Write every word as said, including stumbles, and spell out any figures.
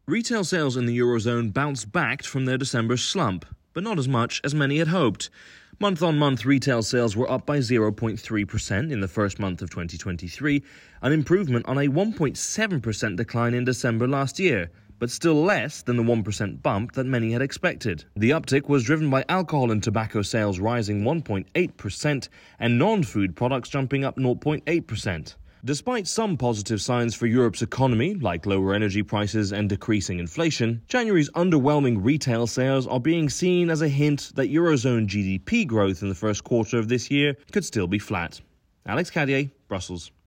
Retail sales in the Eurozone bounced back from their December slump, but not as much as many had hoped. Month-on-month retail sales were up by zero point three percent in the first month of twenty twenty-three, an improvement on a one point seven percent decline in December last year, but still less than the one percent bump that many had expected. The uptick was driven by alcohol and tobacco sales rising one point eight percent and non-food products jumping up zero point eight percent. Despite some positive signs for Europe's economy, like lower energy prices and decreasing inflation, January's underwhelming retail sales are being seen as a hint that Eurozone G D P growth in the first quarter of this year could still be flat. Alex Cadier, Brussels.